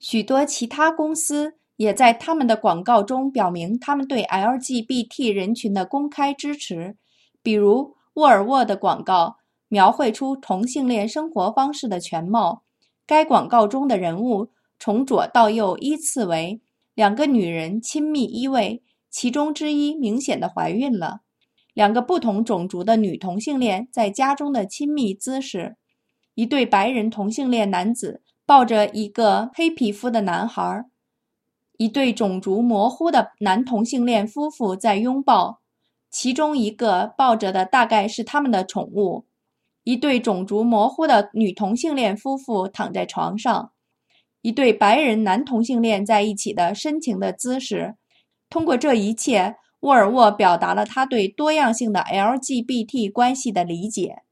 许多其他公司也在他们的广告中表明他们对 LGBT 人群的公开支持，比如沃尔沃的广告描绘出同性恋生活方式的全貌。该广告中的人物从左到右依次为两个女人亲密依偎，其中之一明显的怀孕了；两个不同种族的女同性恋在家中的亲密姿势；一对白人同性恋男子抱着一个黑皮肤的男孩；一对种族模糊的男同性恋夫妇在拥抱，其中一个抱着的大概是他们的宠物；一对种族模糊的女同性恋夫妇躺在床上；一对白人男同性恋在一起的深情的姿势。通过这一切，沃尔沃表达了他对多样性的 LGBT 关系的理解。